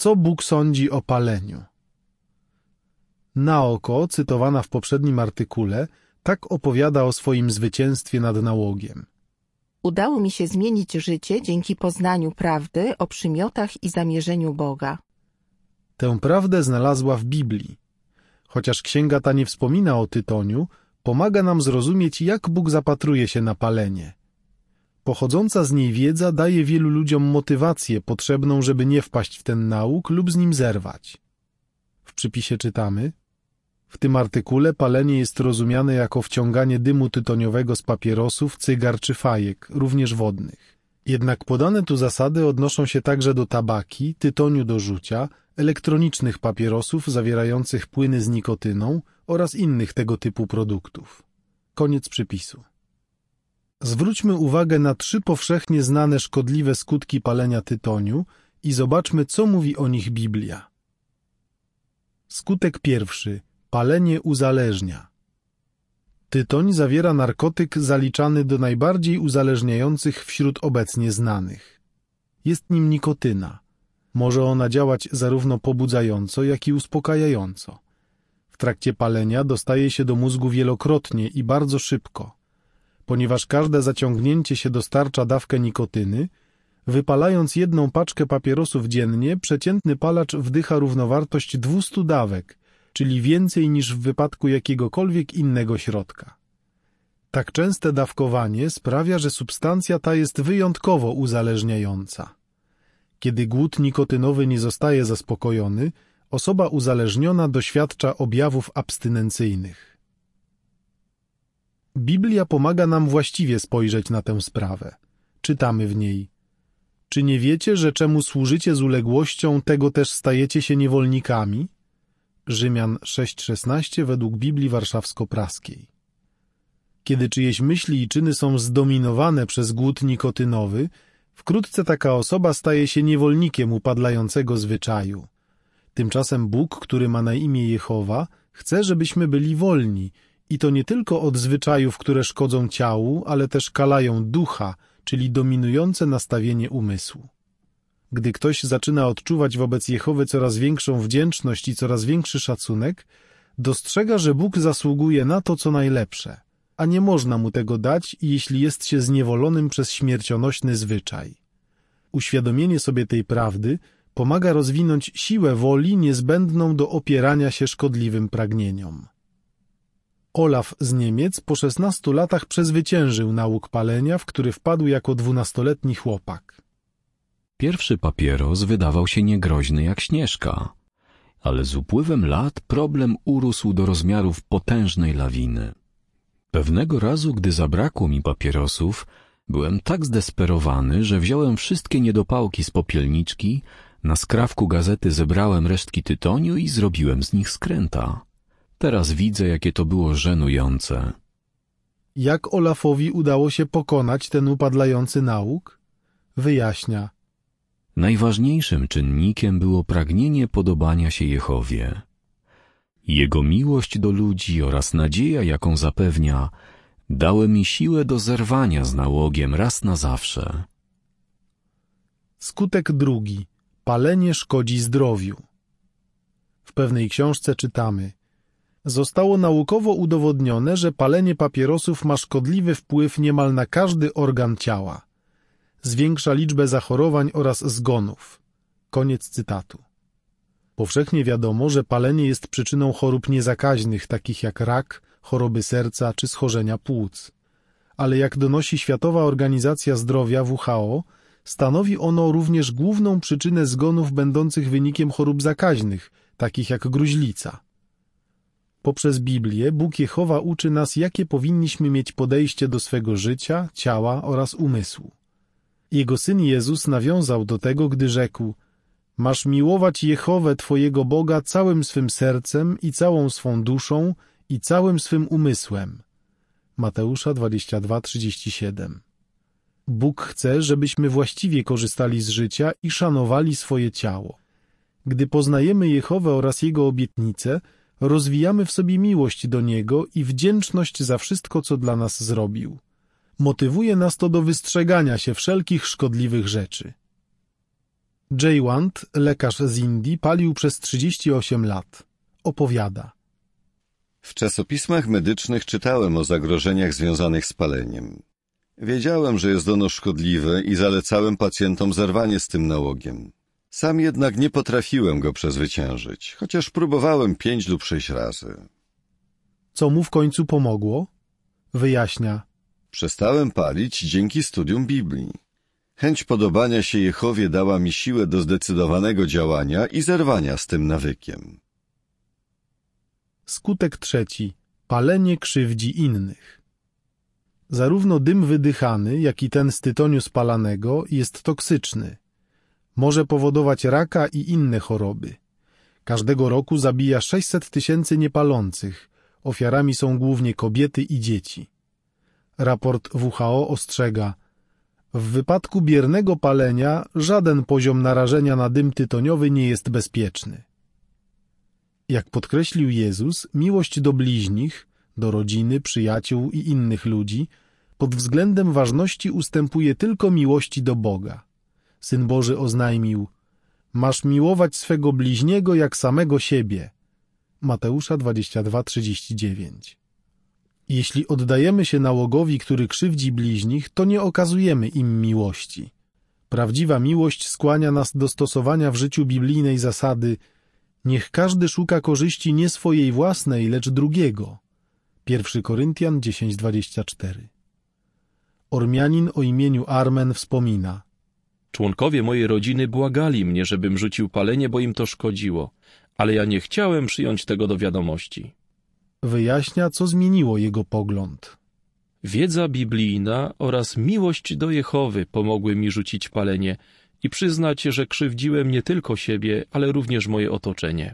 Co Bóg sądzi o paleniu? Naoko, cytowana w poprzednim artykule, tak opowiada o swoim zwycięstwie nad nałogiem. Udało mi się zmienić życie dzięki poznaniu prawdy o przymiotach i zamierzeniu Boga. Tę prawdę znalazła w Biblii. Chociaż księga ta nie wspomina o tytoniu, pomaga nam zrozumieć, jak Bóg zapatruje się na palenie. Pochodząca z niej wiedza daje wielu ludziom motywację potrzebną, żeby nie wpaść w ten nałóg lub z nim zerwać. W przypisie czytamy: w tym artykule palenie jest rozumiane jako wciąganie dymu tytoniowego z papierosów, cygar czy fajek, również wodnych. Jednak podane tu zasady odnoszą się także do tabaki, tytoniu do rzucia, elektronicznych papierosów zawierających płyny z nikotyną oraz innych tego typu produktów. Koniec przypisu. Zwróćmy uwagę na 3 powszechnie znane szkodliwe skutki palenia tytoniu i zobaczmy, co mówi o nich Biblia. Skutek pierwszy. Palenie uzależnia. Tytoń zawiera narkotyk zaliczany do najbardziej uzależniających wśród obecnie znanych. Jest nim nikotyna. Może ona działać zarówno pobudzająco, jak i uspokajająco. W trakcie palenia dostaje się do mózgu wielokrotnie i bardzo szybko. Ponieważ każde zaciągnięcie się dostarcza dawkę nikotyny, wypalając 1 paczkę papierosów dziennie, przeciętny palacz wdycha równowartość 200 dawek, czyli więcej niż w wypadku jakiegokolwiek innego środka. Tak częste dawkowanie sprawia, że substancja ta jest wyjątkowo uzależniająca. Kiedy głód nikotynowy nie zostaje zaspokojony, osoba uzależniona doświadcza objawów abstynencyjnych. Biblia pomaga nam właściwie spojrzeć na tę sprawę. Czytamy w niej: czy nie wiecie, że czemu służycie z uległością, tego też stajecie się niewolnikami? Rzymian 6,16 według Biblii Warszawsko-Praskiej. Kiedy czyjeś myśli i czyny są zdominowane przez głód nikotynowy, wkrótce taka osoba staje się niewolnikiem upadlającego zwyczaju. Tymczasem Bóg, który ma na imię Jehowa, chce, żebyśmy byli wolni, i to nie tylko od zwyczajów, które szkodzą ciału, ale też kalają ducha, czyli dominujące nastawienie umysłu. Gdy ktoś zaczyna odczuwać wobec Jehowy coraz większą wdzięczność i coraz większy szacunek, dostrzega, że Bóg zasługuje na to, co najlepsze, a nie można mu tego dać, jeśli jest się zniewolonym przez śmiercionośny zwyczaj. Uświadomienie sobie tej prawdy pomaga rozwinąć siłę woli niezbędną do opierania się szkodliwym pragnieniom. Olaf z Niemiec po 16 latach przezwyciężył nałóg palenia, w który wpadł jako 12-letni chłopak. Pierwszy papieros wydawał się niegroźny jak Śnieżka, ale z upływem lat problem urósł do rozmiarów potężnej lawiny. Pewnego razu, gdy zabrakło mi papierosów, byłem tak zdesperowany, że wziąłem wszystkie niedopałki z popielniczki, na skrawku gazety zebrałem resztki tytoniu i zrobiłem z nich skręta. Teraz widzę, jakie to było żenujące. Jak Olafowi udało się pokonać ten upadlający nałóg? Wyjaśnia. Najważniejszym czynnikiem było pragnienie podobania się Jehowie. Jego miłość do ludzi oraz nadzieja, jaką zapewnia, dały mi siłę do zerwania z nałogiem raz na zawsze. Skutek drugi. Palenie szkodzi zdrowiu. W pewnej książce czytamy: zostało naukowo udowodnione, że palenie papierosów ma szkodliwy wpływ niemal na każdy organ ciała. Zwiększa liczbę zachorowań oraz zgonów. Koniec cytatu. Powszechnie wiadomo, że palenie jest przyczyną chorób niezakaźnych, takich jak rak, choroby serca czy schorzenia płuc. Ale jak donosi Światowa Organizacja Zdrowia WHO, stanowi ono również główną przyczynę zgonów będących wynikiem chorób zakaźnych, takich jak gruźlica. Poprzez Biblię Bóg Jehowa uczy nas, jakie powinniśmy mieć podejście do swego życia, ciała oraz umysłu. Jego Syn Jezus nawiązał do tego, gdy rzekł: masz miłować Jehowę Twojego Boga całym swym sercem i całą swą duszą i całym swym umysłem. Mateusza 22:37. Bóg chce, żebyśmy właściwie korzystali z życia i szanowali swoje ciało. Gdy poznajemy Jehowę oraz Jego obietnice, rozwijamy w sobie miłość do Niego i wdzięczność za wszystko, co dla nas zrobił. Motywuje nas to do wystrzegania się wszelkich szkodliwych rzeczy. Jaywant, lekarz z Indii, palił przez 38 lat. Opowiada. W czasopismach medycznych czytałem o zagrożeniach związanych z paleniem. Wiedziałem, że jest ono szkodliwe i zalecałem pacjentom zerwanie z tym nałogiem. Sam jednak nie potrafiłem go przezwyciężyć, chociaż próbowałem 5 lub 6 razy. Co mu w końcu pomogło? Wyjaśnia. Przestałem palić dzięki studium Biblii. Chęć podobania się Jehowie dała mi siłę do zdecydowanego działania i zerwania z tym nawykiem. Skutek trzeci. Palenie krzywdzi innych. Zarówno dym wydychany, jak i ten z tytoniu spalanego jest toksyczny. Może powodować raka i inne choroby. Każdego roku zabija 600 000 niepalących. Ofiarami są głównie kobiety i dzieci. Raport WHO ostrzega: w wypadku biernego palenia żaden poziom narażenia na dym tytoniowy nie jest bezpieczny. Jak podkreślił Jezus, miłość do bliźnich, do rodziny, przyjaciół i innych ludzi pod względem ważności ustępuje tylko miłości do Boga. Syn Boży oznajmił: masz miłować swego bliźniego jak samego siebie. Mateusza 22:39. Jeśli oddajemy się nałogowi, który krzywdzi bliźnich, to nie okazujemy im miłości. Prawdziwa miłość skłania nas do stosowania w życiu biblijnej zasady: niech każdy szuka korzyści nie swojej własnej, lecz drugiego. 1 Koryntian 10:24. Ormianin o imieniu Armen wspomina: członkowie mojej rodziny błagali mnie, żebym rzucił palenie, bo im to szkodziło, ale ja nie chciałem przyjąć tego do wiadomości. Wyjaśnia, co zmieniło jego pogląd. Wiedza biblijna oraz miłość do Jehowy pomogły mi rzucić palenie i przyznać, że krzywdziłem nie tylko siebie, ale również moje otoczenie.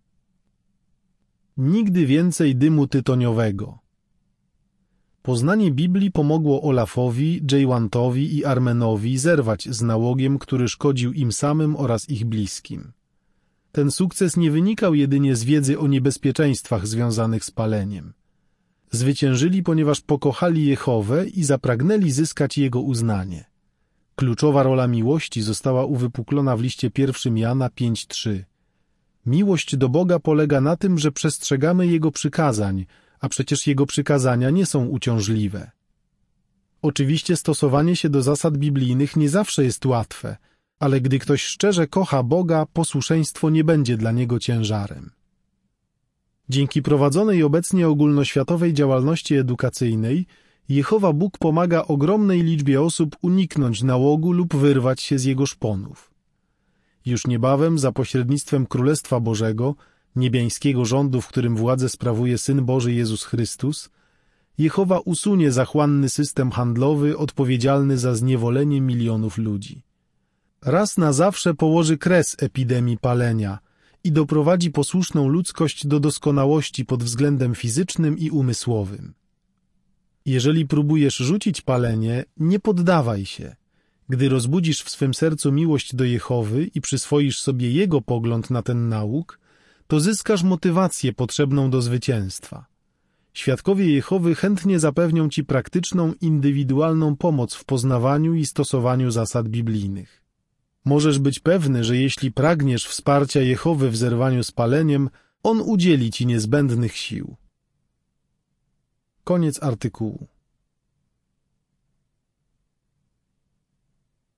Nigdy więcej dymu tytoniowego. Poznanie Biblii pomogło Olafowi, Jaywantowi i Armenowi zerwać z nałogiem, który szkodził im samym oraz ich bliskim. Ten sukces nie wynikał jedynie z wiedzy o niebezpieczeństwach związanych z paleniem. Zwyciężyli, ponieważ pokochali Jehowę i zapragnęli zyskać Jego uznanie. Kluczowa rola miłości została uwypuklona w liście 1 Jana 5:3. Miłość do Boga polega na tym, że przestrzegamy Jego przykazań, a przecież Jego przykazania nie są uciążliwe. Oczywiście stosowanie się do zasad biblijnych nie zawsze jest łatwe, ale gdy ktoś szczerze kocha Boga, posłuszeństwo nie będzie dla niego ciężarem. Dzięki prowadzonej obecnie ogólnoświatowej działalności edukacyjnej Jehowa Bóg pomaga ogromnej liczbie osób uniknąć nałogu lub wyrwać się z jego szponów. Już niebawem za pośrednictwem Królestwa Bożego, niebiańskiego rządu, w którym władzę sprawuje Syn Boży Jezus Chrystus, Jehowa usunie zachłanny system handlowy odpowiedzialny za zniewolenie milionów ludzi. Raz na zawsze położy kres epidemii palenia i doprowadzi posłuszną ludzkość do doskonałości pod względem fizycznym i umysłowym. Jeżeli próbujesz rzucić palenie, nie poddawaj się. Gdy rozbudzisz w swym sercu miłość do Jehowy i przyswoisz sobie Jego pogląd na ten nauk, to zyskasz motywację potrzebną do zwycięstwa. Świadkowie Jehowy chętnie zapewnią ci praktyczną, indywidualną pomoc w poznawaniu i stosowaniu zasad biblijnych. Możesz być pewny, że jeśli pragniesz wsparcia Jehowy w zerwaniu z paleniem, On udzieli ci niezbędnych sił. Koniec artykułu.